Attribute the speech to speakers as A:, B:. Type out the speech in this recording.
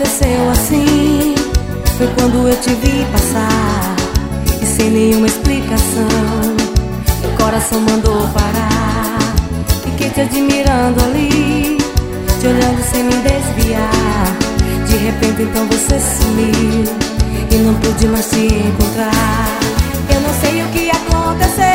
A: aconteceu assim foi quando eu te vi passar, e sem nenhuma explicação meu coração mandou parar. Fiquei te admirando ali, te olhando sem me desviar. De repente então você sumiu e não pude mais te encontrar. Eu não sei o que aconteceu,